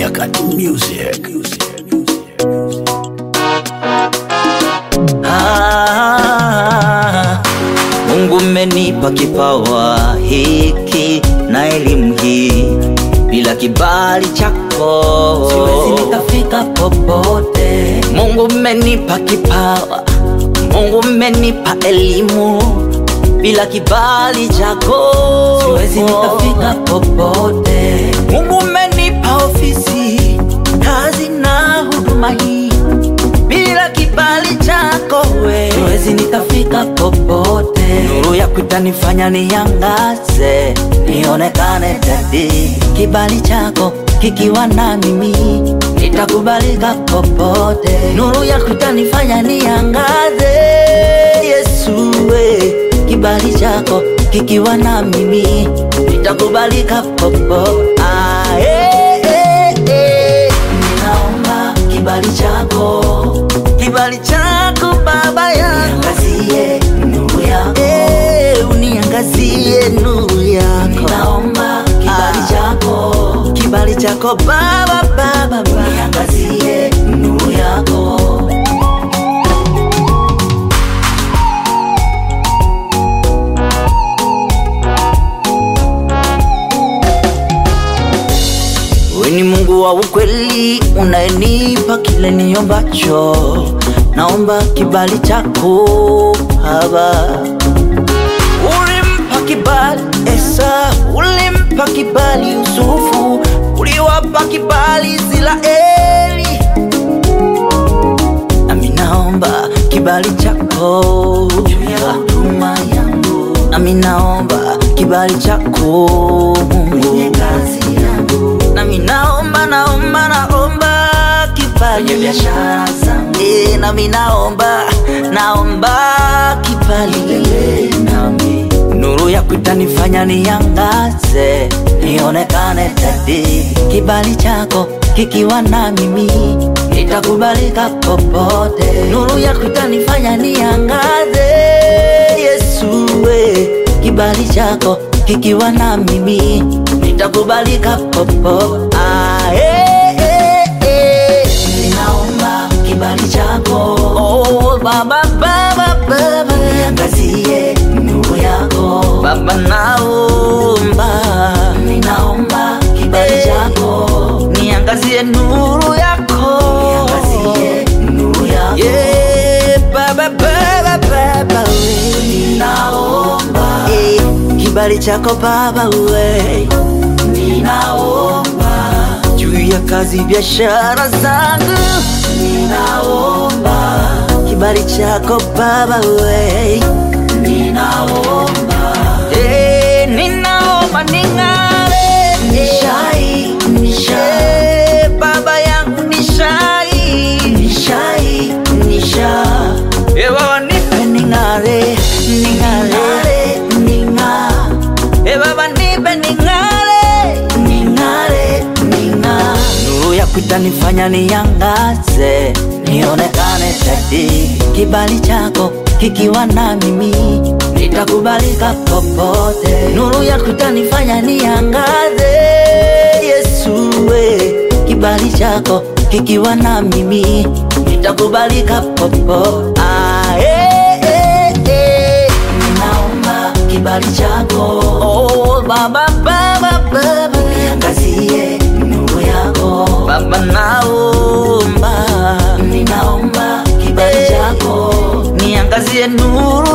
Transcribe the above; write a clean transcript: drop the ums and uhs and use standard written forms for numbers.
Nyakati Music. Mungu mmenipa kipawa hiki na elimu hii, bila kibali chako siwezi nikafika popote. Mungu mmenipa kipawa, Mungu mmenipa elimu, bila kibali chako siwezi nikafika popote. Mungu mmenipa ofisi, kazi na huduma hii, bila kibali chako siwezi nikafika popote. Nuru yako itanifanya niangaze, nionekane tadi. Kibali chako kikiwa na mimi, nitakubalika popote. Nuru yako itanifanya niangaze, Yesu kibali chako kikiwa na mimi, nitakubalika popote. Ninaomba kibali chako, kibali chako Baba yangu, uniangazie nuru yako, uniangazie nuru yako. Ninaomba kibali chako, kibali chako Baba, Baba, uniangazie nuru yako. Wewe ni Mungu wa ukweli, unayenipa kile niombacho. Naomba kibali chako Baba. Ulimpa kibali Esa, ulimpa kibali Yusufu, uliwapa kibali Israeli. Nami naomba kibali chako juu ya huduma yangu, nami naomba kibali chako kwenye kazi yangu, nami naomba kibali kwenye biashara zangu, nami naomba kibali nami. Nuru yako itanifanya niangaze, nionekane tadi. Kibali chako kikiwa na mimi, nitakubalika popote. Nuru yako itanifanya niangaze, Yesu kibali chako kikiwa na mimi, nitakubalika popote. Ninaomba kibali chako, Baba, Baba, Baba, niangazie nuru yako. Baba, naomba, ninaomba kibali chako, niangazie nuru yako, niangazie nuru yako. Baba, Baba, Baba, ninaomba kibali chako Baba, ninaomba juu ya kazi, biashara zangu. Ninaomba kibali chako Baba, ninaomba ninaomba ning'are, nishai Baba yangu nishai Baba, nipe ning'are, Baba, nipe ning'are. Nuru yako itanifanya niangaze, nionekane tadi. Kibali chako kikiwa na mimi, nitakubalika popote. Nuru yako itanifanya niangaze, Yesu Kibali chako kikiwa na mimi, nitakubalika popote. Ninaomba kibali chako, Baba, Baba, Baba, niangazie nuru yako. Baba, naomba ninaomba kibali chako, niangazie nuru